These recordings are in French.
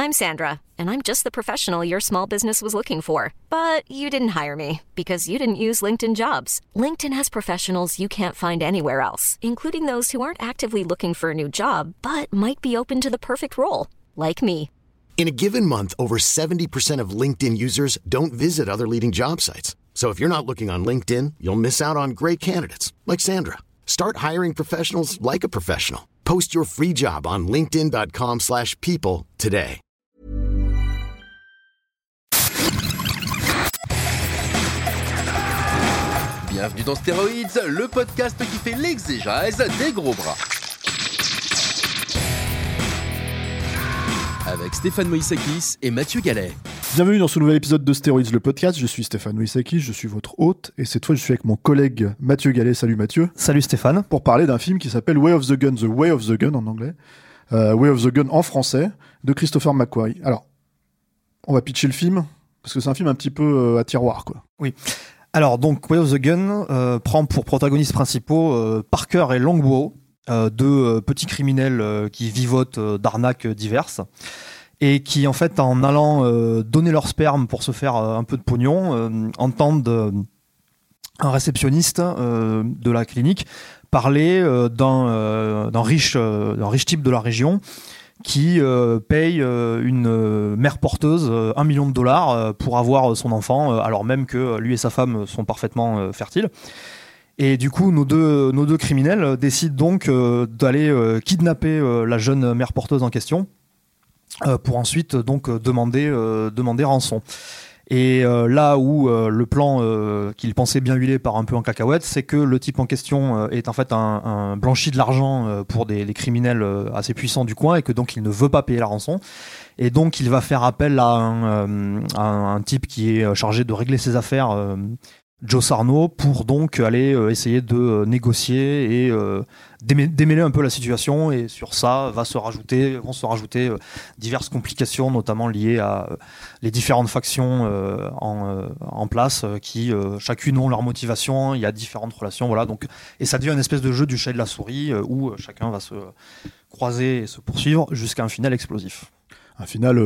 I'm Sandra, and I'm just the professional your small business was looking for. But you didn't hire me because you didn't use LinkedIn Jobs. LinkedIn has professionals you can't find anywhere else, including those who aren't actively looking for a new job, but might be open to the perfect role, like me. In a given month, over 70% of LinkedIn users don't visit other leading job sites. So if you're not looking on LinkedIn, you'll miss out on great candidates like Sandra. Start hiring professionals like a professional. Post your free job on linkedin.com/people today. Bienvenue dans Stéroïdes, le podcast qui fait l'exégèse des gros bras. Avec Stéphane Moïsakis et Mathieu Gallet. Bienvenue dans ce nouvel épisode de Stéroïdes, le podcast. Je suis Stéphane Moïsakis, je suis votre hôte. Et cette fois, je suis avec mon collègue Mathieu Gallet. Salut Mathieu. Salut Stéphane. Pour parler d'un film qui s'appelle Way of the Gun, The Way of the Gun en anglais. Way of the Gun en français, de Christopher McQuarrie. Alors, on va pitcher le film, parce que c'est un film un petit peu à tiroir, quoi. Oui. Alors, donc, Way of the Gun prend pour protagonistes principaux Parker et Longbow, deux petits criminels qui vivotent d'arnaques diverses et qui, en fait, en allant donner leur sperme pour se faire un peu de pognon, entendent un réceptionniste de la clinique parler d'un riche type de la région qui paye une mère porteuse $1 million pour avoir son enfant, alors même que lui et sa femme sont parfaitement fertiles. Et du coup, nos deux criminels décident donc d'aller kidnapper la jeune mère porteuse en question pour ensuite donc demander rançon. Et là où le plan qu'ils pensaient bien huilé part un peu en cacahuète, c'est que le type en question est en fait un blanchi de l'argent pour des criminels assez puissants du coin et que donc il ne veut pas payer la rançon. Et donc il va faire appel à un type qui est chargé de régler ses affaires, Joe Sarno, pour donc aller essayer de négocier et démêler un peu la situation. Et sur ça vont se rajouter diverses complications, notamment liées à les différentes factions en place qui chacune ont leur motivation. Il y a différentes relations, voilà. Donc, et ça devient une espèce de jeu du chat et de la souris où chacun va se croiser et se poursuivre jusqu'à un final explosif. Un final,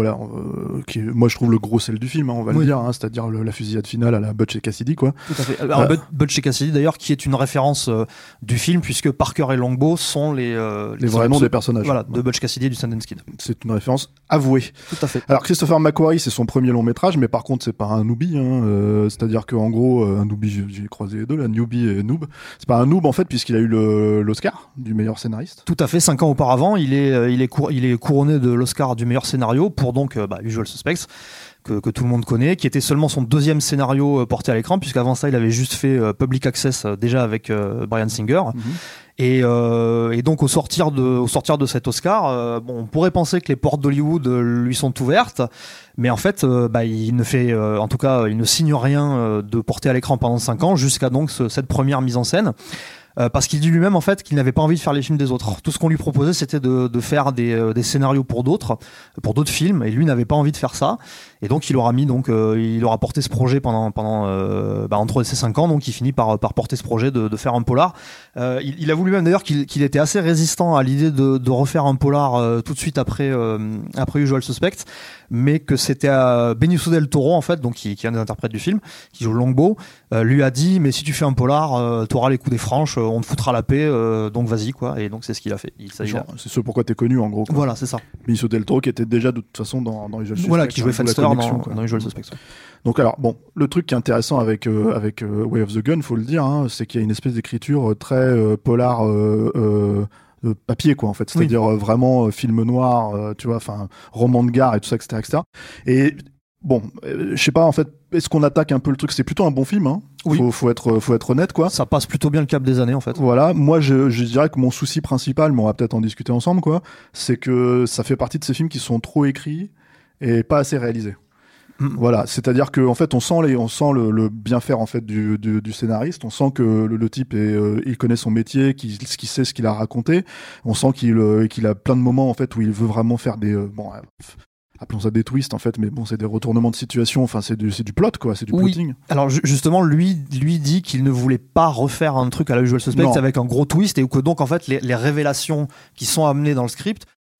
qui est, moi je trouve le gros sel du film, hein, on va le dire, hein, c'est-à-dire la fusillade finale à la Butch et Cassidy, quoi. Tout à fait. Alors, Butch et Cassidy, d'ailleurs, qui est une référence du film, puisque Parker et Longbow sont les vrais noms des personnages. Voilà, de Butch Cassidy et du Sundance Kid. C'est une référence avouée. Tout à fait. Alors, Christopher McQuarrie, c'est son premier long métrage, mais par contre, c'est pas un newbie, hein, c'est-à-dire qu'en gros, un newbie, j'ai croisé les deux, là, newbie et noob. C'est pas un noob, en fait, puisqu'il a eu l'Oscar du meilleur scénariste. Tout à fait. 5 ans auparavant, il est couronné de l'Oscar du meilleur scénario pour donc Usual Suspects, que tout le monde connaît, qui était seulement son deuxième scénario porté à l'écran, puisqu'avant ça il avait juste fait Public Access déjà avec Bryan Singer. Et donc au sortir de cet Oscar, on pourrait penser que les portes d'Hollywood lui sont ouvertes, mais en fait il ne signe rien de porté à l'écran pendant 5 ans jusqu'à donc cette première mise en scène. Parce qu'il dit lui-même en fait qu'il n'avait pas envie de faire les films des autres. Tout ce qu'on lui proposait, c'était de faire des scénarios pour d'autres films, et lui n'avait pas envie de faire ça. Et donc il aura porté ce projet pendant entre ces 5 ans. Donc il finit par porter ce projet de faire un polar. Il avoue lui-même d'ailleurs qu'il était assez résistant à l'idée de refaire un polar tout de suite après Usual Suspects, mais que c'était Benicio del Toro en fait, donc qui est un des interprètes du film, qui joue Longbow, lui a dit mais si tu fais un polar, t'auras les coups des franches, on te foutra la paix, donc vas-y quoi. Et donc c'est ce qu'il a fait. C'est ce pourquoi t'es connu en gros, quoi. Voilà, c'est ça. Benicio del Toro qui était déjà de toute façon dans Usual Suspects, voilà, qui jouait Fenster dans Usual Suspects. Donc alors bon, le truc qui est intéressant avec Way of the Gun, faut le dire, hein, c'est qu'il y a une espèce d'écriture très polar papier, quoi, en fait, c'est-à-dire vraiment film noir, tu vois, enfin roman de gare et tout ça, etc. Et bon, je sais pas, en fait, est-ce qu'on attaque un peu le truc? C'est plutôt un bon film, hein. Oui. Faut être honnête, quoi. Ça passe plutôt bien le cap des années, en fait. Voilà. Moi, je dirais que mon souci principal, mais on va peut-être en discuter ensemble, quoi, c'est que ça fait partie de ces films qui sont trop écrits et pas assez réalisés. Voilà, c'est-à-dire que en fait on sent le bien faire en fait du scénariste, on sent que le type il connaît son métier, qu'il sait ce qu'il a raconté, on sent qu'il a plein de moments en fait où il veut vraiment faire des appelons ça des twists en fait, mais bon, c'est des retournements de situation, enfin c'est du plot, quoi, c'est du plotting. Alors justement lui dit qu'il ne voulait pas refaire un truc à la Usual Suspects avec un gros twist, et que donc en fait les révélations qui sont amenées dans le script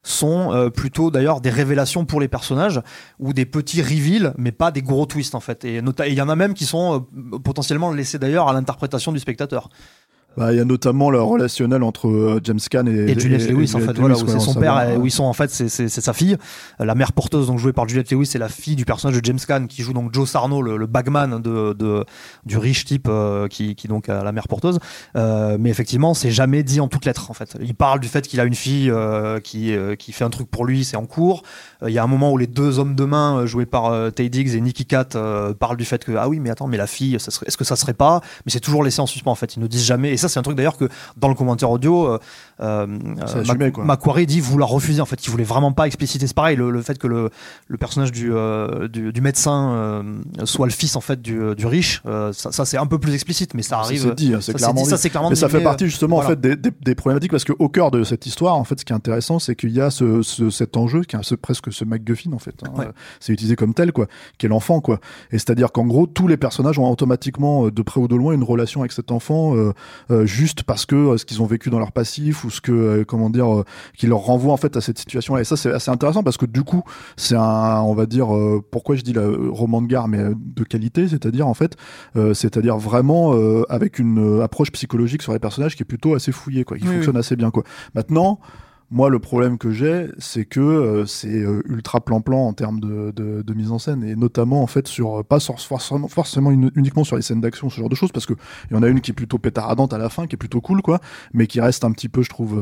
sont plutôt d'ailleurs des révélations pour les personnages ou des petits reveals, mais pas des gros twists en fait. Et il y en a même qui sont potentiellement laissés d'ailleurs à l'interprétation du spectateur. Bah, il y a notamment le relationnel entre James Caan et Juliette Lewis, en fait, voilà, où c'est son père, ouais. où ils sont en fait, c'est sa fille, la mère porteuse, donc jouée par Juliette Lewis, c'est la fille du personnage de James Caan qui joue donc Joe Sarno, le bagman du riche type qui donc a la mère porteuse. Mais effectivement, c'est jamais dit en toutes lettres en fait. Il parle du fait qu'il a une fille qui fait un truc pour lui, c'est en cours. Il y a un moment où les deux hommes de main joués par Taye Diggs et Nicky Katt parlent du fait que ah oui mais attends mais la fille est-ce que ça serait pas, mais c'est toujours laissé en suspens en fait. Ils ne disent jamais. Et ça, c'est un truc d'ailleurs que dans le commentaire audio, Macquarie dit vouloir refuser. En fait, il voulait vraiment pas expliciter. C'est pareil, le fait que le personnage du médecin soit le fils en fait du riche, ça c'est un peu plus explicite, mais ça arrive. C'est dit, c'est clairement dit. Ça, c'est clairement mais dit, ça fait partie justement voilà. en fait des problématiques, parce que au cœur de cette histoire, en fait, ce qui est intéressant, c'est qu'il y a cet enjeu qui est presque ce MacGuffin en fait. Hein. Ouais. C'est utilisé comme tel quoi, qui est l'enfant quoi. Et c'est-à-dire qu'en gros, tous les personnages ont automatiquement de près ou de loin une relation avec cet enfant. Juste parce que ce qu'ils ont vécu dans leur passif ou ce que qui leur renvoie en fait à cette situation là. Et ça c'est assez intéressant parce que du coup c'est on va dire pourquoi je dis roman de gare mais de qualité, c'est-à-dire en fait c'est-à-dire vraiment avec une approche psychologique sur les personnages qui est plutôt assez fouillée quoi, qui fonctionne assez bien quoi. Maintenant moi, le problème que j'ai, c'est que c'est ultra plan-plan en termes de mise en scène, et notamment en fait pas forcément uniquement sur les scènes d'action, ce genre de choses, parce que il y en a une qui est plutôt pétaradante à la fin, qui est plutôt cool, quoi, mais qui reste un petit peu, je trouve,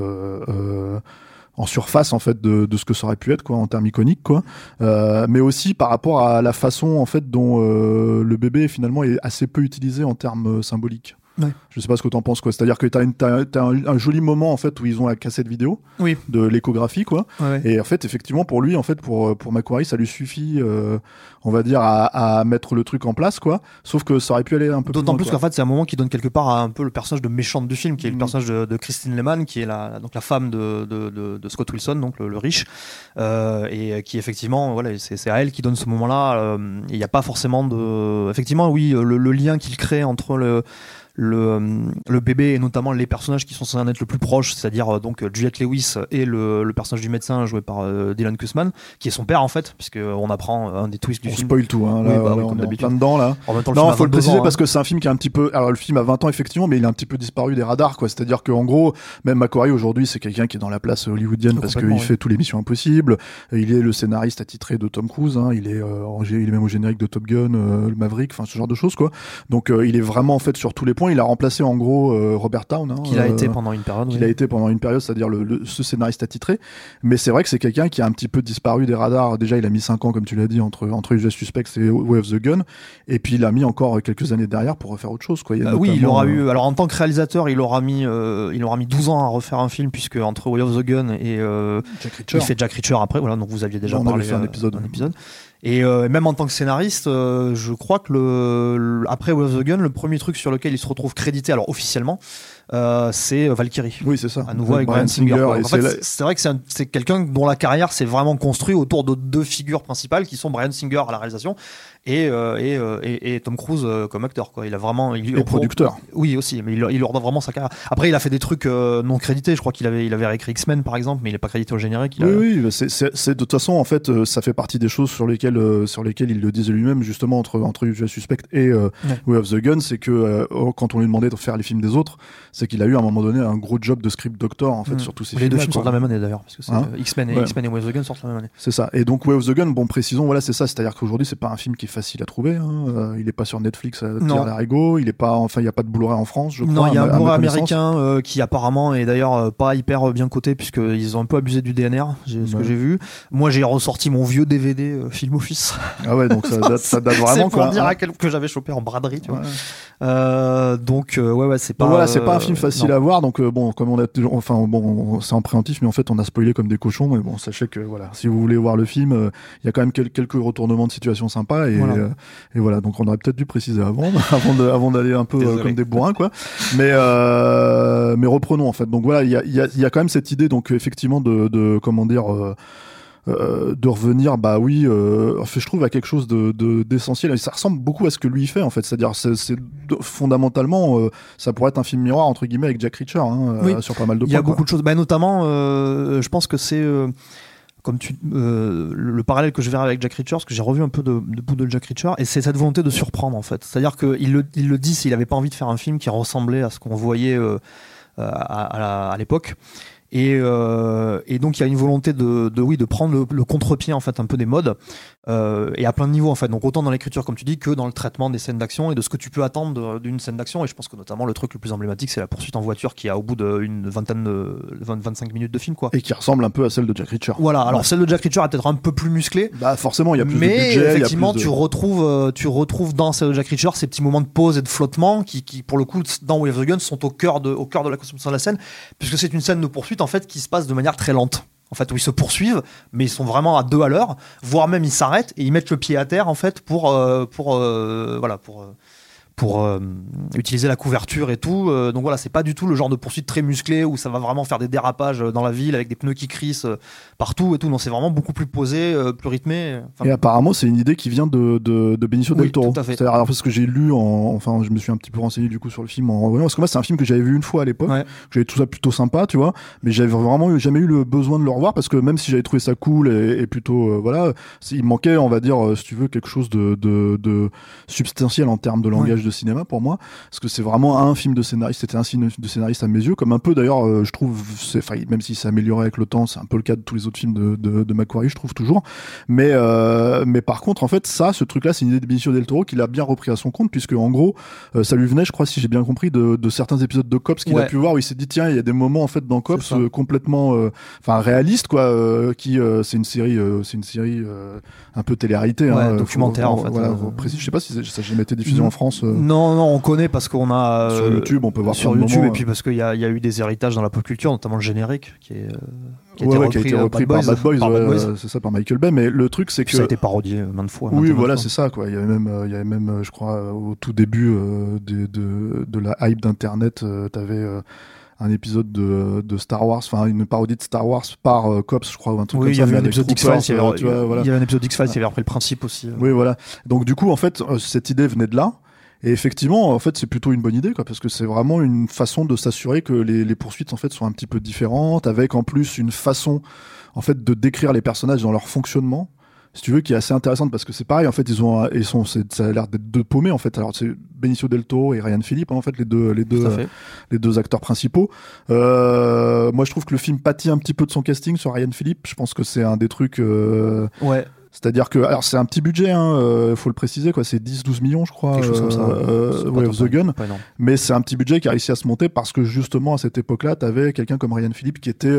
en surface en fait de ce que ça aurait pu être, quoi, en termes iconiques, quoi. Mais aussi par rapport à la façon en fait dont le bébé finalement est assez peu utilisé en termes symboliques. Ouais. Je sais pas ce que t'en penses quoi. C'est-à-dire que t'as un joli moment en fait où ils ont la cassette vidéo de l'échographie quoi. Ouais. Et en fait effectivement pour lui en fait pour Macquarie ça lui suffit on va dire à mettre le truc en place quoi. Sauf que ça aurait pu aller un peu d'autant plus qu'en fait c'est un moment qui donne quelque part à un peu le personnage de méchante du film qui est le personnage de Christine Lehman qui est donc la femme de Scott Wilson donc le riche et qui effectivement voilà c'est à elle qui donne ce moment-là. Il n'y a pas forcément effectivement oui le lien qu'il crée entre le bébé et notamment les personnages qui sont censés en être le plus proches, c'est-à-dire donc Juliette Lewis et le personnage du médecin joué par Dylan Kussman qui est son père en fait, puisque on apprend un des twists du film. On spoil tout hein, là, oui, on est en plein dedans là. En même temps, non, faut le préciser parce que c'est un film qui est un petit peu, alors le film a 20 ans effectivement, mais il a un petit peu disparu des radars quoi, c'est-à-dire qu'en gros même Macquarie aujourd'hui c'est quelqu'un qui est dans la place hollywoodienne parce qu'il fait tous les Missions Impossibles, il est le scénariste attitré de Tom Cruise hein, il est même au générique de Top Gun, le Maverick, enfin ce genre de choses quoi. Donc il est vraiment en fait sur tous les points, il a remplacé en gros Robert Town hein, qu'il a été pendant une période c'est-à-dire ce scénariste attitré, mais c'est vrai que c'est quelqu'un qui a un petit peu disparu des radars. Déjà il a mis 5 ans comme tu l'as dit entre Usual Suspects et Way of the Gun, et puis il a mis encore quelques années derrière pour refaire autre chose quoi. Oui, il aura eu, alors en tant que réalisateur il aura mis 12 ans à refaire un film, puisque entre Way of the Gun et il fait Jack Reacher après, voilà, donc vous aviez déjà parlé un épisode. Et même en tant que scénariste, je crois que après Way of the Gun, le premier truc sur lequel il se retrouve crédité, alors officiellement, c'est Valkyrie. Oui, c'est ça. À nouveau avec Bryan Singer. En fait, c'est vrai que c'est quelqu'un dont la carrière s'est vraiment construite autour de deux figures principales qui sont Bryan Singer à la réalisation et Tom Cruise comme acteur, quoi. Il a vraiment et producteur. Oui aussi, mais il leur donne vraiment sa carrière. Après, il a fait des trucs non crédités. Je crois qu'il avait réécrit X-Men par exemple, mais il est pas crédité au générique. Oui, c'est de toute façon en fait ça fait partie des choses sur lesquelles il le disait lui-même justement entre Usual Suspect et Way of the Gun, c'est que quand on lui demandait de faire les films des autres, c'est qu'il a eu à un moment donné un gros job de script doctor en fait sur tous ces films. Les deux films sortent la même année d'ailleurs, parce que c'est X-Men et Way of the Gun sortent la même année. C'est ça. Et donc Way of the Gun, bon précisons, voilà c'est ça, c'est-à-dire qu'aujourd'hui c'est pas un film qui est facile à trouver. Hein. Il est pas sur Netflix à tirer l'arigot, il est pas, enfin il y a pas de Blu-ray en France, je crois. Non, il y a un Blu-ray américain qui apparemment est d'ailleurs pas hyper bien coté, puisqu'ils ont un peu abusé du DNR, ce que j'ai vu. Moi j'ai ressorti mon vieux DVD Film Office. Ah ouais, donc ça date vraiment c'est pour quoi. dire que j'avais chopé en braderie, tu vois. Donc c'est pas. Donc voilà, c'est pas un film facile à voir. Donc bon, comme c'est en préventif, mais en fait on a spoilé comme des cochons. Mais bon, sachez que voilà, si vous voulez voir le film, il y a quand même quelques retournements de situation sympas et voilà. Donc on aurait peut-être dû préciser avant d'aller un peu comme des bourrins quoi. Mais reprenons en fait. Donc voilà, il y a quand même cette idée donc effectivement de comment dire. de revenir, je trouve à quelque chose d'essentiel. Et ça ressemble beaucoup à ce que lui fait, en fait. C'est-à-dire, fondamentalement, ça pourrait être un film miroir, entre guillemets, avec Jack Reacher, sur pas mal de points. Il y a beaucoup de choses. Notamment, je pense que c'est... le parallèle que je verrai avec Jack Reacher, parce que j'ai revu un peu de bout de Jack Reacher, et c'est cette volonté de surprendre, en fait. C'est-à-dire qu'il le dit, s'il n'avait pas envie de faire un film qui ressemblait à ce qu'on voyait à l'époque. Et donc il y a une volonté de prendre le contre-pied, en fait, un peu des modes, et à plein de niveaux, en fait. Donc autant dans l'écriture, comme tu dis, que dans le traitement des scènes d'action et de ce que tu peux attendre d'une scène d'action. Et je pense que notamment le truc le plus emblématique, c'est la poursuite en voiture qui a au bout d'une 25 minutes de film, quoi. Et qui ressemble un peu à celle de Jack Reacher. Voilà. Alors celle de Jack Reacher est peut-être un peu plus musclée. Forcément, il y a plus de budget. Mais effectivement, tu retrouves dans celle de Jack Reacher ces petits moments de pause et de flottement qui pour le coup, dans Way of the Gun, sont au cœur de la construction de la scène, puisque c'est une scène de poursuite, en fait, qui se passe de manière très lente. En fait, où ils se poursuivent, mais ils sont vraiment à 2 à l'heure, voire même ils s'arrêtent et ils mettent le pied à terre, en fait, pour utiliser la couverture et tout. Donc voilà, c'est pas du tout le genre de poursuite très musclé où ça va vraiment faire des dérapages dans la ville avec des pneus qui crissent partout et tout. Non, c'est vraiment beaucoup plus posé, plus rythmé. Et apparemment, c'est une idée qui vient de Benicio del Toro. Tout à fait. C'est-à-dire, alors, parce que j'ai lu, je me suis un petit peu renseigné du coup sur le film en revoyant, parce que moi, c'est un film que j'avais vu une fois à l'époque. Ouais. J'avais tout ça plutôt sympa, tu vois, mais j'avais vraiment jamais eu le besoin de le revoir parce que même si j'avais trouvé ça cool et plutôt, il manquait, on va dire, si tu veux, quelque chose de substantiel en termes de langage de cinéma pour moi, parce que c'est vraiment un film de scénariste. C'était un film de scénariste à mes yeux, comme un peu d'ailleurs, je trouve, même si c'est amélioré avec le temps, c'est un peu le cas de tous les autres films de Macquarie, je trouve toujours. Mais par contre, en fait, ce truc-là, c'est une idée de Benicio del Toro qu'il a bien repris à son compte, puisque en gros, ça lui venait, je crois, si j'ai bien compris, de certains épisodes de Cops qu'il a pu voir où il s'est dit tiens, il y a des moments en fait dans Cops complètement, réalistes, quoi, qui c'est une série un peu télé-réalité, documentaire, en fait. Voilà, je sais pas si ça a jamais été diffusé en France. Non, on connaît parce qu'on a sur YouTube, on peut voir sur YouTube, et puis parce qu'il y a eu des héritages dans la pop culture, notamment le générique qui a été repris par Bad Boys. C'est ça, par Michael Bay. Mais le truc, c'est que ça a été parodié maintes fois. Oui, voilà, c'est ça, quoi. Il y avait même, je crois, au tout début de la hype d'internet, t'avais un épisode de Star Wars, une parodie de Star Wars par Cops, je crois, ou un truc comme ça. Il y avait un épisode d'X-Files, il y avait un épisode d'X-Files qui avait repris le principe aussi. Oui, voilà. Donc du coup, en fait, cette idée venait de là. Et effectivement, en fait, c'est plutôt une bonne idée, quoi, parce que c'est vraiment une façon de s'assurer que les poursuites, en fait, sont un petit peu différentes, avec en plus une façon, en fait, de décrire les personnages dans leur fonctionnement, si tu veux, qui est assez intéressante, parce que c'est pareil, en fait, ça a l'air d'être deux paumés, en fait. Alors, c'est Benicio del Toro et Ryan Phillippe, en fait, les deux acteurs principaux. Moi, je trouve que le film pâtit un petit peu de son casting sur Ryan Phillippe. Je pense que c'est un des trucs. Ouais. C'est-à-dire que, alors c'est un petit budget, faut le préciser, quoi, c'est 10-12 millions, je crois, quelque chose comme ça. Way of the Gun, mais c'est un petit budget qui a réussi à se monter parce que justement à cette époque-là, t'avais quelqu'un comme Ryan Phillippe qui était,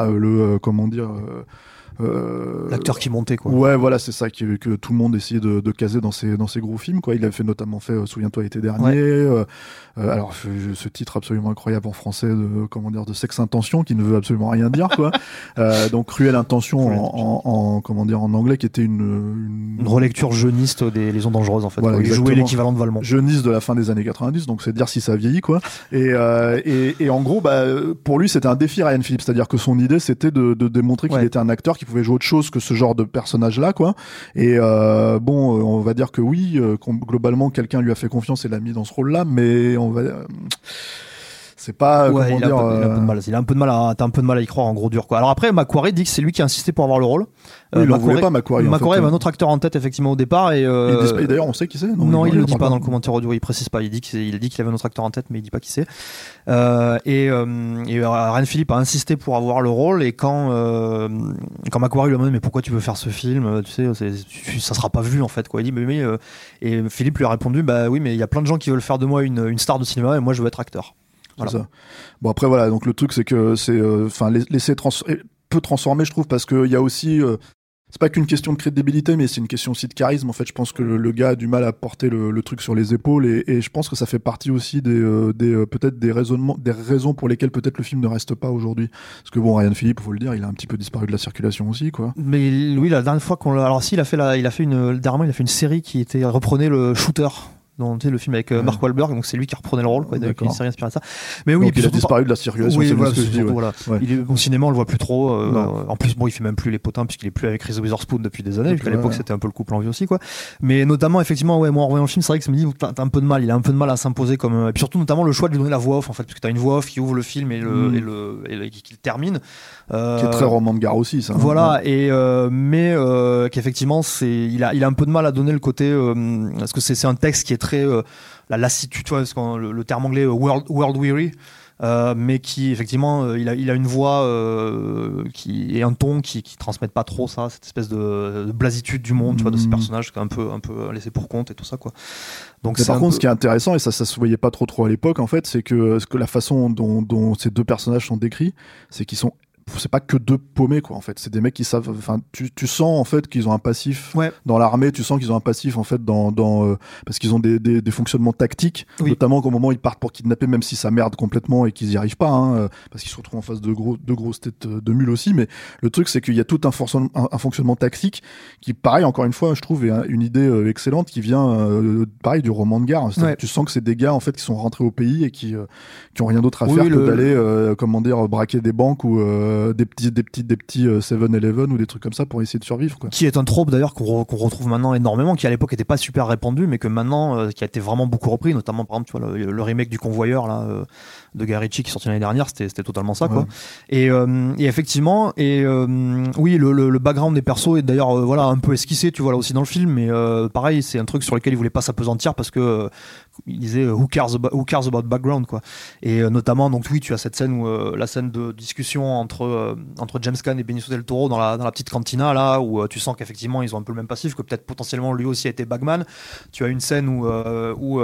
l'acteur qui montait, quoi. Ouais, voilà, c'est ça que tout le monde essayait de caser dans ses gros films, quoi. Il avait notamment fait Souviens-toi l'été dernier. Ouais. Alors ce titre absolument incroyable en français de Sexe Intention, qui ne veut absolument rien dire, quoi. Donc Cruelle Intention en anglais, qui était une relecture jeuniste des Liaisons dangereuses, en fait. Voilà, il jouait l'équivalent de Valmont. Jeuniste de la fin des années 90, donc c'est dire si ça a vieilli, quoi. Et en gros, pour lui, c'était un défi, Ryan Phillippe, c'est-à-dire que son idée, c'était de démontrer qu'il était un acteur qui pouvait jouer autre chose que ce genre de personnage-là, quoi. Et on va dire que oui, globalement, quelqu'un lui a fait confiance et l'a mis dans ce rôle-là, mais c'est pas il a un peu de mal à y croire, en gros dur, quoi. Alors après, Macquarie dit que c'est lui qui a insisté pour avoir le rôle. Il n'en voulait pas, Macquarie. Macquarie avait un autre acteur en tête, effectivement, au départ, et d'ailleurs on sait qui c'est. Non, il le dit pas dans le commentaire audio, il précise pas. Il a dit qu'il avait un autre acteur en tête, mais il dit pas qui c'est. Et Ryan Phillippe a insisté pour avoir le rôle, et quand Macquarie lui a demandé mais pourquoi tu veux faire ce film, tu sais, ça sera pas vu, en fait, quoi. Il dit et Philippe lui a répondu oui, mais il y a plein de gens qui veulent faire de moi une star de cinéma, et moi je veux être acteur. Voilà. C'est ça. Bon, après voilà, donc le truc c'est que c'est peut transformer, je trouve, parce que il y a aussi c'est pas qu'une question de crédibilité, mais c'est une question aussi de charisme. En fait, je pense que le gars a du mal à porter le truc sur les épaules, et je pense que ça fait partie aussi peut-être des raisons pour lesquelles peut-être le film ne reste pas aujourd'hui. Parce que bon, Ryan Phillippe, faut le dire, il a un petit peu disparu de la circulation aussi, quoi. Mais oui, la dernière fois dernièrement, il a fait une série qui reprenait le Shooter. dont le film avec Mark Wahlberg, donc c'est lui qui reprenait le rôle, quoi, qui s'est inspiré de ça. Mais donc, oui, il a disparu de la circulation. Oui, c'est voilà, ce que je dis, voilà. Ouais. Il est au cinéma, on le voit plus trop. En plus, bon, il fait même plus les potins puisqu'il est plus avec Reese Witherspoon depuis des années. Puisqu'à l'époque, c'était un peu le couple en vie aussi, quoi. Mais notamment, effectivement, moi, en voyant le film, c'est vrai que ça me dit, t'as un peu de mal. Il a un peu de mal à s'imposer comme. Et puis surtout, notamment, le choix de lui donner la voix off, en fait, parce que t'as une voix off qui ouvre le film et qui le termine. Qui est très roman de gare aussi, ça. Voilà. Et mais qu'effectivement, il a un peu de mal à donner le côté parce que c'est un texte qui est très la lassitude, tu vois, le terme anglais world weary. Mais qui effectivement il a une voix et un ton qui transmettent pas trop ça, cette espèce de blasitude du monde, tu vois, de ces personnages qui est un peu laissé pour compte et tout ça, quoi. Donc par contre, ce qui est intéressant, et ça se voyait pas trop à l'époque en fait, c'est que la façon dont ces deux personnages sont décrits, c'est qu'ils sont, c'est pas que deux paumés, quoi, en fait. C'est des mecs qui savent, enfin, tu sens en fait qu'ils ont un passif dans l'armée, tu sens qu'ils ont un passif en fait parce qu'ils ont des fonctionnements tactiques, notamment qu'au moment où ils partent pour kidnapper, même si ça merde complètement et qu'ils y arrivent pas, parce qu'ils se retrouvent en face de grosses têtes de mules aussi. Mais le truc, c'est qu'il y a tout un fonctionnement tactique qui, pareil, encore une fois, je trouve, est une idée excellente qui vient, pareil, du roman de guerre. Tu sens que c'est des gars en fait qui sont rentrés au pays et qui ont rien d'autre à faire que d'aller, braquer des banques ou des petits 7-Eleven ou des trucs comme ça pour essayer de survivre, quoi. Qui est un trope d'ailleurs qu'on retrouve maintenant énormément, qui à l'époque était pas super répandu, mais que maintenant qui a été vraiment beaucoup repris, notamment par exemple, tu vois, le remake du Convoyeur là de Guy Ritchie qui est sorti l'année dernière, c'était totalement ça, quoi. Et effectivement, oui, le background des persos est d'ailleurs voilà, un peu esquissé, tu vois, là aussi dans le film, mais pareil, c'est un truc sur lequel il voulait pas s'apesantir parce que il disait who cares about background, quoi. Et notamment, donc oui, tu as cette scène où la scène de discussion entre James Caan et Benicio del Toro dans la petite cantina là, où tu sens qu'effectivement ils ont un peu le même passif, que peut-être potentiellement lui aussi a été bagman. Tu as une scène où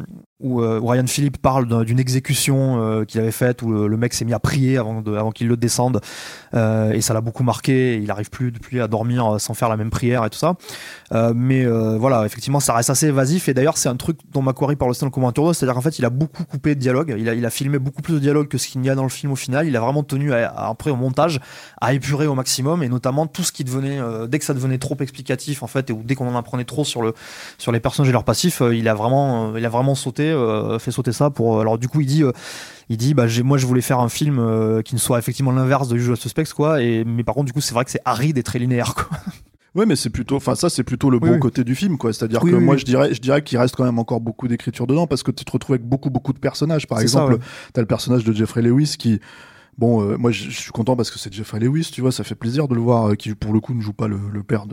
Ryan Phillippe parle d'une exécution qu'il avait faite, où le mec s'est mis à prier avant qu'il le descende, et ça l'a beaucoup marqué. Il arrive plus depuis à dormir sans faire la même prière et tout ça. Mais voilà, effectivement, ça reste assez évasif. Et d'ailleurs, c'est un truc dont Macquarie parle aussi dans le commentaire, c'est-à-dire qu'en fait, il a beaucoup coupé de dialogue. Il a filmé beaucoup plus de dialogue que ce qu'il y a dans le film au final. Il a vraiment tenu après au montage à épurer au maximum, et notamment tout ce qui devenait dès que ça devenait trop explicatif en fait, ou dès qu'on en apprenait trop sur les personnages et leurs passifs, il a vraiment fait sauter ça pour. Alors du coup, il dit moi je voulais faire un film qui ne soit effectivement l'inverse de Usual Suspects, quoi, mais par contre du coup c'est vrai que c'est aride et très linéaire, quoi. Ouais, mais c'est plutôt le bon côté du film, quoi. C'est-à-dire que moi, je dirais qu'il reste quand même encore beaucoup d'écriture dedans, parce que tu te retrouves avec beaucoup de personnages. Par exemple, t'as le personnage de Jeffrey Lewis qui, bon, moi, je suis content parce que c'est Jeffrey Lewis, tu vois, ça fait plaisir de le voir, qui pour le coup ne joue pas le père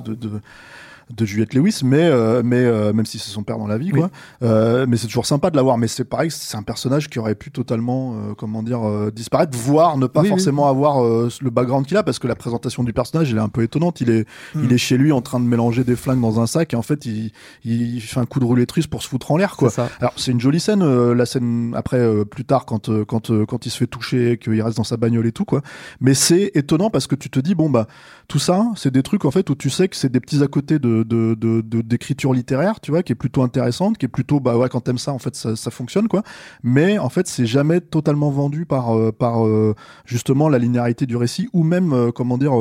de Juliette Lewis, mais même si c'est son père dans la vie, quoi. Mais c'est toujours sympa de l'avoir. Mais c'est pareil, c'est un personnage qui aurait pu totalement, disparaître, voire ne pas forcément avoir le background qu'il a, parce que la présentation du personnage, elle est un peu étonnante. Il est chez lui en train de mélanger des flingues dans un sac, et en fait, il fait un coup de roulette russe pour se foutre en l'air, quoi. Alors c'est une jolie scène, la scène après, plus tard, quand il se fait toucher, qu'il reste dans sa bagnole et tout, quoi. Mais c'est étonnant parce que tu te dis, bon bah, tout ça, c'est des trucs en fait où tu sais que c'est des petits à côté d'écriture littéraire, tu vois, qui est plutôt intéressante, qui est plutôt, bah ouais, quand t'aimes ça, en fait, ça fonctionne, quoi. Mais en fait, c'est jamais totalement vendu par justement la linéarité du récit, ou même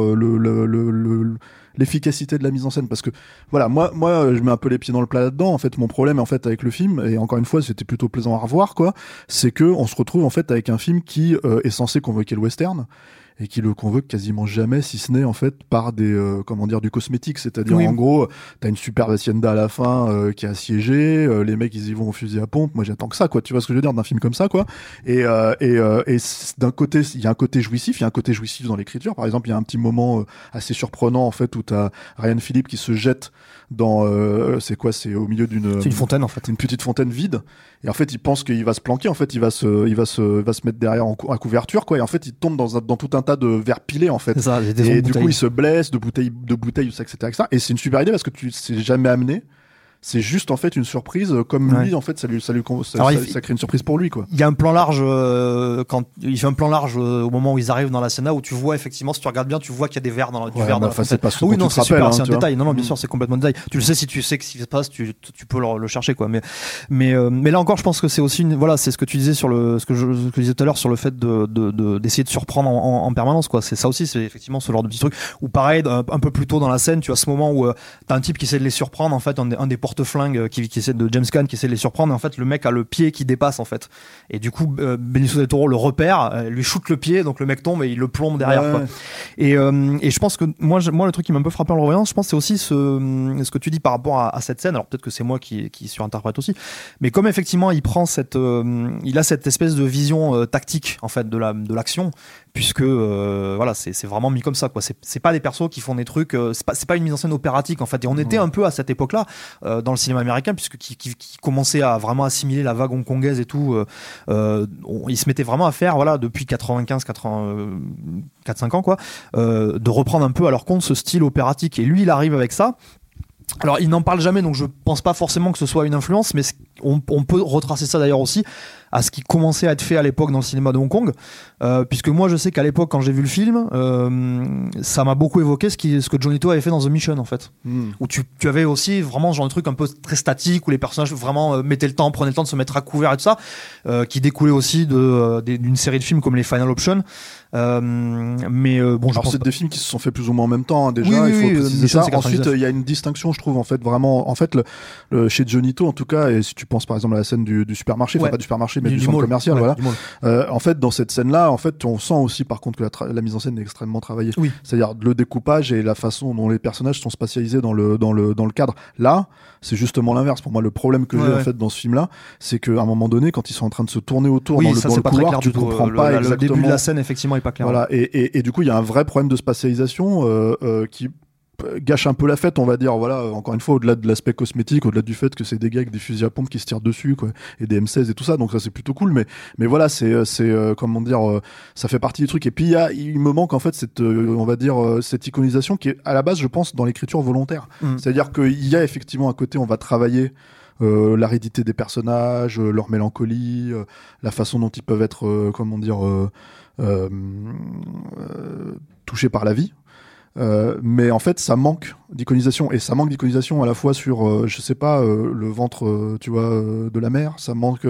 l'efficacité de la mise en scène, parce que voilà, moi je mets un peu les pieds dans le plat là-dedans. En fait, mon problème en fait avec le film, et encore une fois c'était plutôt plaisant à revoir, quoi, c'est que on se retrouve en fait avec un film qui est censé convoquer le western, et qui le convoque quasiment jamais, si ce n'est en fait par du cosmétique, c'est-à-dire en gros t'as une superbe hacienda à la fin qui est assiégée, les mecs ils y vont au fusil à pompe, moi j'attends que ça, quoi, tu vois ce que je veux dire, d'un film comme ça, quoi. Et d'un côté il y a un côté jouissif, dans l'écriture. Par exemple, il y a un petit moment assez surprenant en fait où t'as Ryan Phillippe qui se jette dans c'est au milieu d'une fontaine, en fait, une petite fontaine vide, et en fait il pense qu'il va se planquer, en fait il va se mettre derrière à couverture, quoi, et en fait il tombe dans tout un tas de verres pilés, en fait, et du coup il se blesse de bouteilles, etc. Et c'est une super idée parce que c'est jamais amené. C'est juste en fait une surprise, comme lui, en fait ça crée une surprise pour lui, quoi. Il y a un plan large quand il fait un plan large au moment où ils arrivent dans la scène, où tu vois effectivement, si tu regardes bien, tu vois qu'il y a des verres dans la c'est pas oui, non, c'est super, c'est un détail. Non, bien sûr, c'est complètement détail. Tu le sais, si tu sais ce qui se passe, tu peux le chercher, quoi. Mais là encore, je pense que c'est aussi c'est ce que tu disais ce que je disais tout à l'heure sur le fait d'essayer de surprendre en permanence, quoi. C'est ça aussi, c'est effectivement ce genre de petit truc. Ou pareil, un peu plus tôt dans la scène, tu as ce moment où t'as un type qui essaie de les surprendre, en fait, un des porte-flingue qui essaie de James Caan qui essaie de les surprendre, et en fait le mec a le pied qui dépasse en fait, et du coup Benicio del Toro le repère, lui shoot le pied, donc le mec tombe et il le plombe derrière quoi. Et je pense que moi le truc qui m'a un peu frappé en le revoyant, je pense c'est aussi ce que tu dis par rapport à cette scène. Alors peut-être que c'est moi qui surinterprète aussi, mais comme effectivement il prend il a cette espèce de vision tactique en fait de l'action, puisque voilà, c'est vraiment mis comme ça quoi. C'est pas des persos qui font des trucs, c'est pas une mise en scène opératique en fait. Et on était un peu à cette époque-là dans le cinéma américain, puisque qui commençait à vraiment assimiler la vague hongkongaise et tout. Ils se mettaient vraiment à faire, voilà, depuis 4-5 ans quoi, de reprendre un peu à leur compte ce style opératique. Et lui, il arrive avec ça. Alors, il n'en parle jamais, donc je pense pas forcément que ce soit une influence, mais on peut retracer ça d'ailleurs aussi à ce qui commençait à être fait à l'époque dans le cinéma de Hong Kong, puisque moi je sais qu'à l'époque quand j'ai vu le film, ça m'a beaucoup évoqué ce que Johnny To avait fait dans The Mission en fait, où tu avais aussi vraiment ce genre de truc un peu très statique, où les personnages vraiment prenaient le temps de se mettre à couvert et tout ça, qui découlait aussi d'une série de films comme les Final Option. Mais bon, alors c'est des films qui se sont faits plus ou moins en même temps, hein, déjà. Oui, il faut préciser Mission, ça. Ensuite, il y a une distinction, je trouve, en fait, vraiment. En fait, chez Johnny To, en tout cas, et si tu penses par exemple à la scène du supermarché, enfin pas du supermarché, mais du centre commercial, voilà. En fait, dans cette scène-là, en fait, on sent aussi, par contre, que la mise en scène est extrêmement travaillée. Oui. C'est-à-dire le découpage et la façon dont les personnages sont spatialisés dans le cadre. Là, c'est justement l'inverse. Pour moi, le problème que j'ai en fait dans ce film-là, c'est qu'à un moment donné, quand ils sont en train de se tourner autour dans le couloir, tu comprends pas exactement. Le début de la scène, effectivement, est pas clair. Voilà. Et du coup, il y a un vrai problème de spatialisation qui gâche un peu la fête, on va dire. Voilà, encore une fois, au-delà de l'aspect cosmétique, au-delà du fait que c'est des gars avec des fusils à pompe qui se tirent dessus, quoi, et des M16 et tout ça, donc ça c'est plutôt cool. Mais voilà, c'est comment dire, ça fait partie du truc. Et puis il me manque en fait cette, on va dire, cette iconisation qui est à la base, je pense, dans l'écriture volontaire. C'est-à-dire qu'il y a effectivement à côté, on va travailler l'aridité des personnages, leur mélancolie, la façon dont ils peuvent être, comment dire, touchés par la vie. Mais en fait ça manque d'iconisation, et ça manque d'iconisation à la fois sur je sais pas, le ventre tu vois, de la mer, ça manque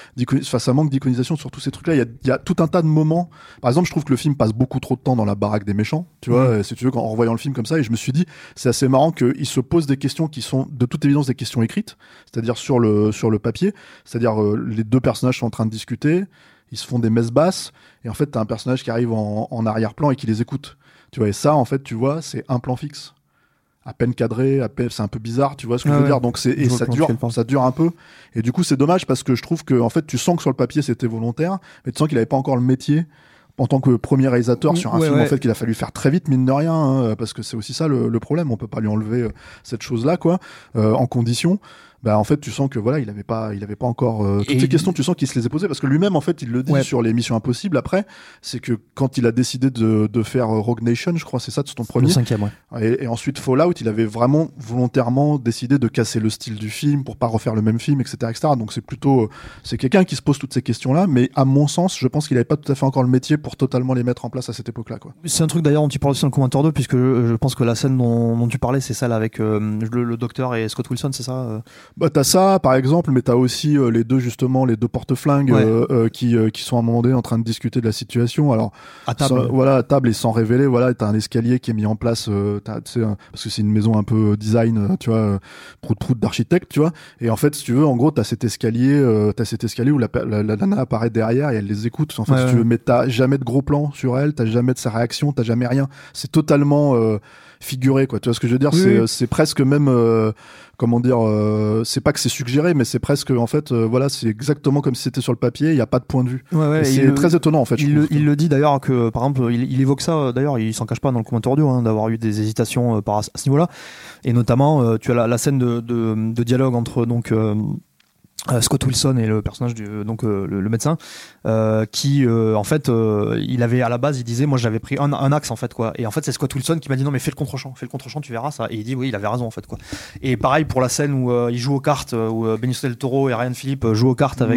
ça manque d'iconisation sur tous ces trucs là. Il y a tout un tas de moments, par exemple je trouve que le film passe beaucoup trop de temps dans la baraque des méchants, tu vois, si tu veux, en revoyant le film comme ça, et je me suis dit c'est assez marrant qu'il se pose des questions qui sont de toute évidence des questions écrites, c'est-à-dire sur le papier, c'est-à-dire les deux personnages sont en train de discuter, ils se font des messes basses, et en fait t'as un personnage qui arrive en arrière-plan et qui les écoute. Tu vois, et ça, en fait, tu vois, c'est un plan fixe, à peine cadré, c'est un peu bizarre, tu vois ce que je veux dire. Donc ça dure un peu. Et du coup, c'est dommage parce que je trouve que, en fait, tu sens que sur le papier c'était volontaire, mais tu sens qu'il avait pas encore le métier en tant que premier réalisateur sur un film en fait qu'il a fallu faire très vite, mine de rien, hein, parce que c'est aussi ça le problème. On peut pas lui enlever cette chose-là, quoi, en condition. Bah en fait tu sens que voilà il avait pas encore toutes ces questions, tu sens qu'il se les est posées, parce que lui-même en fait il le dit sur les Missions Impossibles après, c'est que quand il a décidé de faire Rogue Nation, je crois c'est ça, c'est ton premier, le 5e, et ensuite Fallout, il avait vraiment volontairement décidé de casser le style du film pour pas refaire le même film, etc. donc c'est plutôt c'est quelqu'un qui se pose toutes ces questions là, mais à mon sens je pense qu'il avait pas tout à fait encore le métier pour totalement les mettre en place à cette époque là, quoi. C'est un truc d'ailleurs dont tu parles aussi dans le commentaire 2, puisque je pense que la scène dont tu parlais c'est celle avec le docteur et Scott Wilson, c'est ça Bah t'as ça par exemple, mais t'as aussi les deux porte-flingues qui sont à un moment donné en train de discuter de la situation. Alors à table, à table et sans révéler. Voilà, t'as un escalier qui est mis en place, parce que c'est une maison un peu design, tu vois, prout d'architecte, tu vois. Et en fait, si tu veux, en gros, t'as cet escalier où la nana apparaît derrière et elle les écoute. En fait, si tu veux, mais t'as jamais de gros plan sur elle, t'as jamais de sa réaction, t'as jamais rien. C'est totalement figuré, quoi. Tu vois ce que je veux dire? C'est presque même comment dire, c'est pas que c'est suggéré, mais c'est presque en fait voilà, c'est exactement comme si c'était sur le papier, il y a pas de point de vue. C'est très étonnant en fait. Il le dit d'ailleurs que par exemple il évoque ça, d'ailleurs il s'en cache pas dans le commentaire audio, d'avoir eu des hésitations à ce niveau-là, et notamment tu as la scène de dialogue entre donc Scott Wilson et le personnage le médecin qui en fait il avait à la base, il disait moi j'avais pris un axe en fait, quoi, et en fait c'est Scott Wilson qui m'a dit non mais fais le contre-champ, tu verras ça, et il dit oui, il avait raison en fait, quoi. Et pareil pour la scène où il joue aux cartes, où Benicio del Toro et Ryan Phillippe jouent aux cartes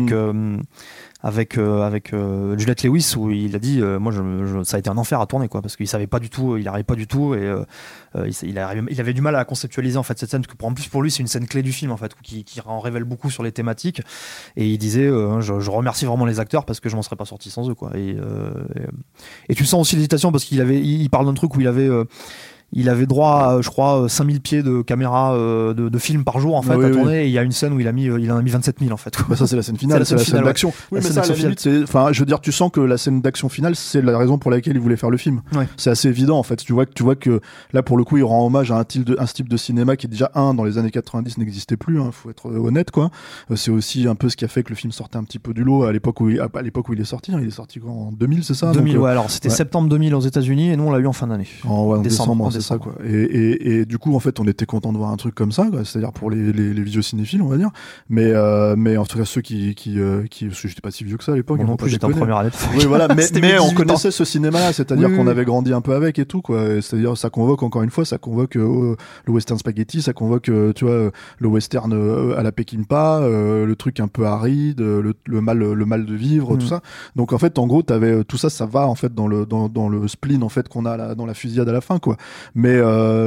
avec Juliette Lewis, où il a dit moi ça a été un enfer à tourner, quoi, parce qu'il savait pas du tout, il arrivait pas du tout, et il avait du mal à conceptualiser en fait cette scène, parce que en plus pour lui c'est une scène clé du film en fait, qui en révèle beaucoup sur les thématiques, et il disait je remercie vraiment les acteurs parce que je m'en serais pas sorti sans eux, quoi. Et tu sens aussi l'hésitation parce il parle d'un truc où il avait il avait droit à, je crois, 5000 pieds de caméra de film par jour en fait à tourner. Et il y a une scène où il en a mis 27 000 en fait. Bah ça c'est la scène finale, c'est la scène d'action. Oui, mais ça, à la limite, enfin, je veux dire, tu sens que la scène d'action finale, c'est la raison pour laquelle il voulait faire le film. Ouais. C'est assez évident en fait. Tu vois que là pour le coup, il rend hommage à un style de cinéma qui déjà dans les années 90 n'existait plus. Faut être honnête quoi. C'est aussi un peu ce qui a fait que le film sortait un petit peu du lot à l'époque où il est sorti. Il est sorti en 2000, c'est ça? 2000, ouais. Alors c'était septembre 2000 aux États-Unis et nous on l'a eu en fin d'année. En décembre, c'est ça quoi. Et du coup en fait on était content de voir un truc comme ça, quoi. C'est-à-dire pour les vieux cinéphiles on va dire. Mais en tout cas ceux qui parce que j'étais pas si vieux que ça à l'époque. Non plus, j'étais en première année. Oui voilà, mais on connaissait ce cinéma-là, c'est-à-dire qu'on avait grandi un peu avec et tout quoi. C'est-à-dire ça convoque encore une fois, le western spaghetti, ça convoque tu vois le western à la Peckinpah, le truc un peu aride, le mal de vivre, tout ça. Donc en fait en gros t'avais tout ça va en fait dans le spleen en fait qu'on a dans la fusillade à la fin quoi. Mais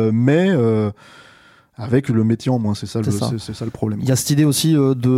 avec le métier en moins, c'est ça le problème. Il y a cette idée aussi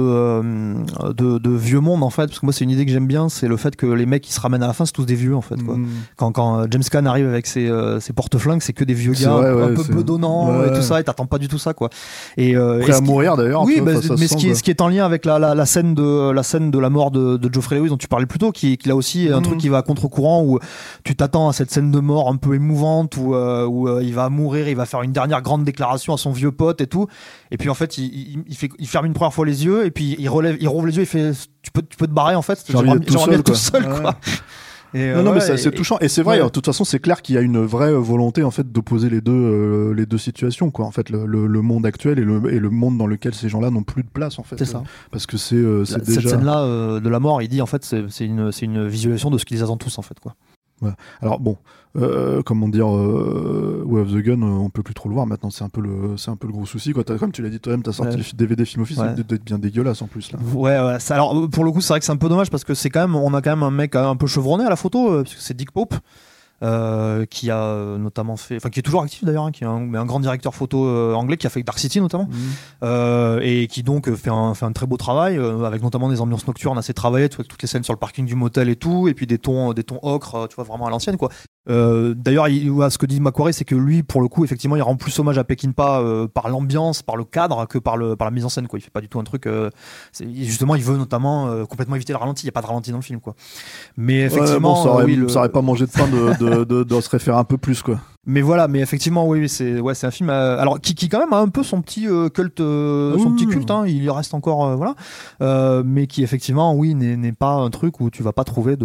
de vieux monde en fait, parce que moi c'est une idée que j'aime bien, c'est le fait que les mecs qui se ramènent à la fin c'est tous des vieux en fait quoi. Quand James Caan arrive avec ses porte-flingues, c'est que des vieux gars un peu bedonnants et tout ça, et t'attends pas du tout ça quoi. Et prêt à mourir d'ailleurs. Oui, mais ce qui est en lien avec la scène de la mort de Geoffrey Lewis dont tu parlais plus tôt, qui là aussi un truc qui va à contre-courant, où tu t'attends à cette scène de mort un peu émouvante où il va mourir, il va faire une dernière grande déclaration à son vieux pote et tout, et puis en fait il ferme une première fois les yeux et puis il rouvre les yeux, il fait tu peux te barrer en fait, j'aimerais bien être tout seul quoi. Et non mais c'est assez touchant, et c'est vrai, de toute façon c'est clair qu'il y a une vraie volonté en fait d'opposer les deux situations quoi, en fait le monde actuel et le monde dans lequel ces gens-là n'ont plus de place en fait. C'est ça, parce que c'est déjà cette scène-là de la mort, il dit en fait c'est une visualisation de ce qu'ils attendent tous en fait quoi. Ouais. Alors bon, comment dire, Way of the Gun, on peut plus trop le voir maintenant. C'est un peu le gros souci quoi. Comme tu l'as dit toi-même, t'as sorti le DVD Film Office, c'est peut-être bien dégueulasse en plus là. Ouais. Alors pour le coup, c'est vrai que c'est un peu dommage parce que on a quand même un mec un peu chevronné à la photo, puisque c'est Dick Pope. Qui a notamment fait, enfin qui est toujours actif d'ailleurs, qui est un grand directeur photo anglais, qui a fait Dark City notamment, et qui donc fait un très beau travail avec notamment des ambiances nocturnes assez travaillées, tu vois, toutes les scènes sur le parking du motel et tout, et puis des tons ocre, tu vois, vraiment à l'ancienne quoi. D'ailleurs, ce que dit Macquarie, c'est que lui, pour le coup, effectivement, il rend plus hommage à Peckinpah par l'ambiance, par le cadre, que par la mise en scène quoi. Il fait pas du tout un truc. Justement, il veut notamment complètement éviter le ralenti. Il y a pas de ralenti dans le film quoi. Mais effectivement, ça aurait pas mangé de pain de se référer un peu plus quoi. Mais voilà, mais effectivement, oui, c'est un film alors qui quand même a un peu son petit culte, petit culte. Hein, il reste encore mais qui effectivement, oui, n'est pas un truc où tu vas pas trouver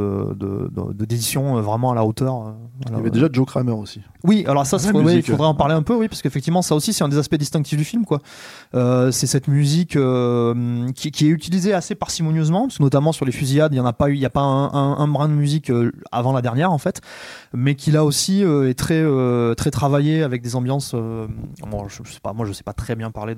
d'édition vraiment à la hauteur. Il y avait déjà Joe Kramer aussi. Oui, alors ça, il faudrait en parler un peu, oui, parce qu'effectivement, ça aussi, c'est un des aspects distinctifs du film, quoi. C'est cette musique qui est utilisée assez parcimonieusement, parce que notamment sur les fusillades, il y a pas un brin de musique avant la dernière, en fait, mais qui là aussi est très travaillé avec des ambiances. Je sais pas très bien parler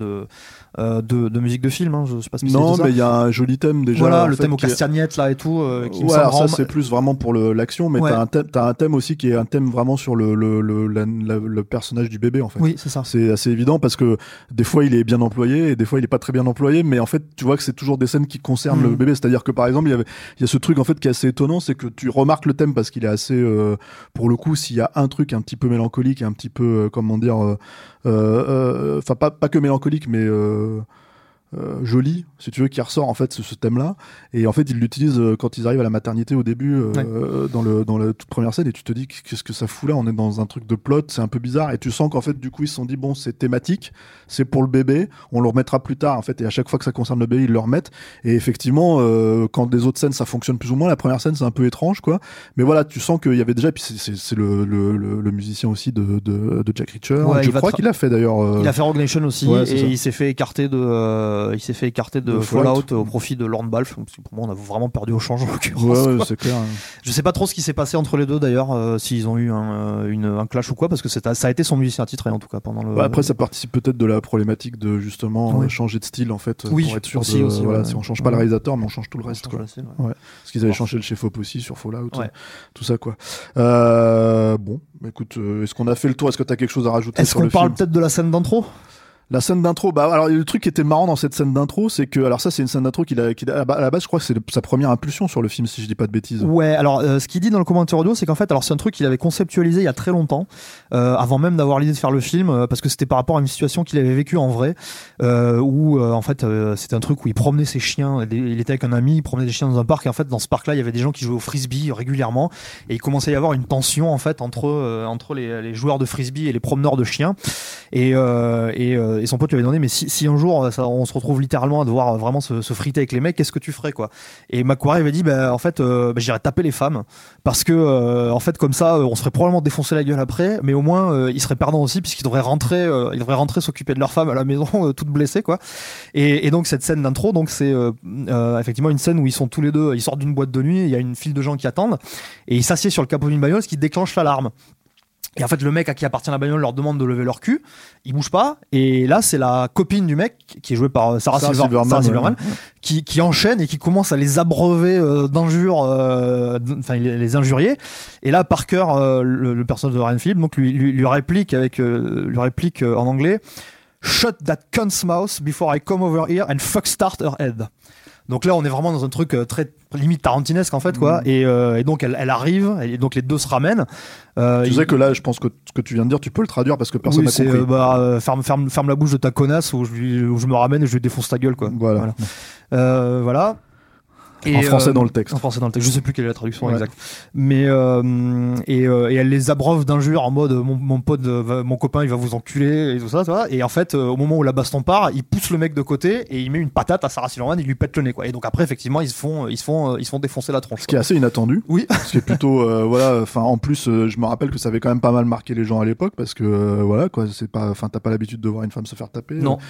de musique de film. Hein, je sais pas spécialement. Non, mais il y a un joli thème déjà. Voilà, le thème aux castagnettes là et tout. Qui me semble ça c'est plus vraiment pour l'action, mais t'as un thème aussi qui est un thème vraiment sur le personnage du bébé en fait. Oui, c'est ça. C'est assez évident parce que des fois il est bien employé et des fois il est pas très bien employé, mais en fait tu vois que c'est toujours des scènes qui concernent le bébé. C'est-à-dire que par exemple il y a ce truc en fait qui est assez étonnant, c'est que tu remarques le thème parce qu'il est assez pour le coup, s'il y a un truc un petit peu mélancolique et un petit peu comment dire enfin pas que mélancolique mais joli, si tu veux, qui ressort en fait ce thème-là, et en fait ils l'utilisent quand ils arrivent à la maternité au début dans la toute première scène, et tu te dis qu'est-ce que ça fout là, on est dans un truc de plot, c'est un peu bizarre, et tu sens qu'en fait du coup ils se sont dit bon c'est thématique, c'est pour le bébé, on le remettra plus tard en fait, et à chaque fois que ça concerne le bébé ils le remettent, et effectivement quand des autres scènes ça fonctionne plus ou moins, la première scène c'est un peu étrange quoi, mais voilà tu sens qu'il y avait déjà, puis c'est le musicien aussi de Jack Reacher, je crois qu'il a fait d'ailleurs il a fait Rogue Nation aussi, et il s'est fait écarter de Fallout au profit de Lorne Balfe. Pour moi, on a vraiment perdu au change en l'occurrence. Ouais, c'est clair. Je sais pas trop ce qui s'est passé entre les deux d'ailleurs, s'ils ont eu un clash ou quoi, parce que ça a été son musicien attitré en tout cas pendant le. Après, ça participe peut-être de la problématique de justement changer de style en fait, pour être sûr aussi, voilà, si on change pas le réalisateur, mais on change tout le reste. Quoi. Parce qu'ils avaient changé le chef-op aussi sur Fallout, tout ça quoi. Bon, écoute, est-ce qu'on a fait le tour? Est-ce que t'as quelque chose à rajouter? Est-ce qu'on parle peut-être de la scène d'intro? La scène d'intro, bah alors le truc qui était marrant dans cette scène d'intro, c'est que alors ça c'est une scène d'intro à la base je crois que c'est sa première impulsion sur le film si je dis pas de bêtises. Ouais, alors ce qu'il dit dans le commentaire audio, c'est qu'en fait, alors c'est un truc qu'il avait conceptualisé il y a très longtemps, avant même d'avoir l'idée de faire le film, parce que c'était par rapport à une situation qu'il avait vécue en vrai, où en fait c'était un truc où il promenait ses chiens, il était avec un ami, il promenait des chiens dans un parc, et en fait dans ce parc-là il y avait des gens qui jouaient au frisbee régulièrement, et il commençait à y avoir une tension en fait entre les joueurs de frisbee et les promeneurs de chiens, et son pote lui avait demandé mais si un jour on se retrouve littéralement à devoir vraiment se friter avec les mecs, qu'est-ce que tu ferais quoi? Et Macquarie avait dit en fait j'irais taper les femmes parce que en fait comme ça on se ferait probablement défoncer la gueule après, mais au moins ils seraient perdants aussi puisqu'ils devraient rentrer s'occuper de leurs femmes à la maison toutes blessées quoi. Et donc cette scène d'intro, donc c'est effectivement une scène où ils sont tous les deux, ils sortent d'une boîte de nuit, il y a une file de gens qui attendent et ils s'assiedent sur le capot d'une bagnole, ce qui déclenche l'alarme. Et en fait, le mec à qui appartient la bagnole leur demande de lever leur cul. Ils bougent pas. Et là, c'est la copine du mec, qui est jouée par Sarah Silverman, qui enchaîne et qui commence à les abreuver d'injures, enfin, les injurier. Et là, Parker, le personnage de Ryan Phillippe, donc lui réplique en anglais: "Shut that cunt's mouth before I come over here and fuck start her head." Donc là, on est vraiment dans un truc très limite tarantinesque en fait quoi. Et donc elle arrive et donc les deux se ramènent. Tu sais que là, je pense que ce que tu viens de dire, tu peux le traduire parce que personne n'a compris. Ferme la bouche de ta connasse ou je me ramène et je lui défonce ta gueule quoi. Voilà. Voilà. Et en français dans le texte. En français dans le texte. Je sais plus quelle est la traduction exacte. Mais et elle les abreuve d'injures en mode mon pote, mon copain, il va vous enculer et tout ça, tu vois. Et en fait, au moment où la baston part, il pousse le mec de côté et il met une patate à Sarah Silverman, il lui pète le nez quoi. Et donc après, effectivement, ils se font défoncer la tronche. Ce qui est assez inattendu. Oui. Ce qui est plutôt voilà. Enfin, en plus, je me rappelle que ça avait quand même pas mal marqué les gens à l'époque parce que voilà quoi. C'est pas, enfin, t'as pas l'habitude de voir une femme se faire taper. Non.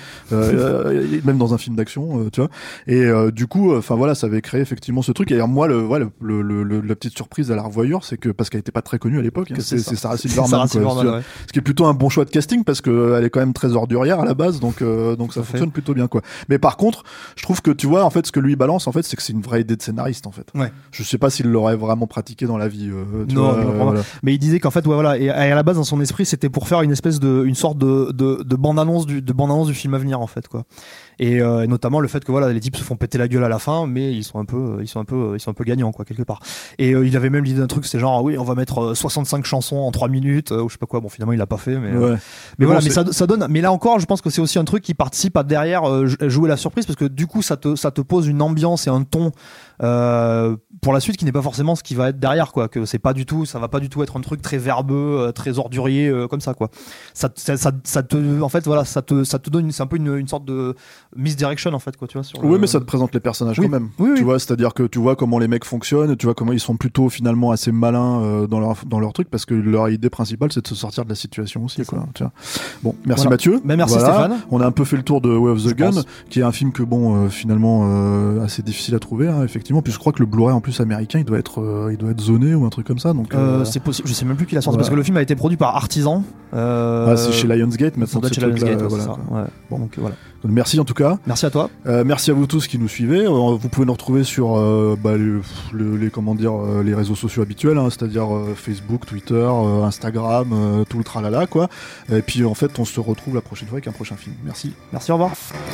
Même dans un film d'action, tu vois. Et du coup, enfin voilà, ça avait créé effectivement ce truc. Et moi, la petite surprise à la revoyure, c'est que parce qu'elle était pas très connue à l'époque, c'est Sarah Silverman. Ouais. Ce qui est plutôt un bon choix de casting parce que elle est quand même très ordurière à la base, donc ça fonctionne plutôt bien quoi. Mais par contre, je trouve que tu vois en fait ce que lui balance en fait, c'est que c'est une vraie idée de scénariste en fait. Ouais. Je sais pas s'il l'aurait vraiment pratiqué dans la vie. Non, voilà. Mais il disait qu'en fait, ouais, voilà, et à la base dans son esprit, c'était pour faire une sorte de bande-annonce du film à venir en fait quoi. Et notamment le fait que voilà, les types se font péter la gueule à la fin, mais ils sont un peu gagnants quoi quelque part. Et il avait même l'idée d'un truc, c'est genre oui, on va mettre 65 chansons en 3 minutes ou je sais pas quoi. Bon, finalement il l'a pas fait, mais ouais. Mais voilà, mais ça donne. Mais là encore, je pense que c'est aussi un truc qui participe à derrière jouer la surprise parce que du coup ça te pose une ambiance et un ton pour la suite qui n'est pas forcément ce qui va être derrière quoi. Que c'est pas du tout, ça va pas du tout être un truc très verbeux, très ordurier comme ça quoi. Ça te, en fait voilà, ça te donne, c'est un peu une sorte de misdirection en fait quoi, tu vois. Oui, mais ça te présente les personnages quand même. Oui, tu vois, c'est-à-dire que tu vois comment les mecs fonctionnent, tu vois comment ils sont plutôt finalement assez malins dans leur truc parce que leur idée principale c'est de se sortir de la situation aussi quoi. Tu vois. Bon, merci Mathieu. Mais merci Stéphane. On a un peu fait le tour de Way of the Gun, qui est un film que finalement assez difficile à trouver hein, effectivement. Puis je crois que le Blu-ray en plus américain il doit être zoné ou un truc comme ça. Donc c'est possible. Je sais même plus qui l'a sorti parce que le film a été produit par Artisan. C'est chez Lionsgate maintenant. C'est chez Lionsgate. Voilà. Ouais. Bon, donc voilà. Merci en tout cas. Merci à toi. Merci à vous tous qui nous suivez. Vous pouvez nous retrouver sur les réseaux sociaux habituels, hein, c'est-à-dire Facebook, Twitter, Instagram, tout le tralala quoi. Et puis en fait, on se retrouve la prochaine fois avec un prochain film. Merci. Merci, au revoir.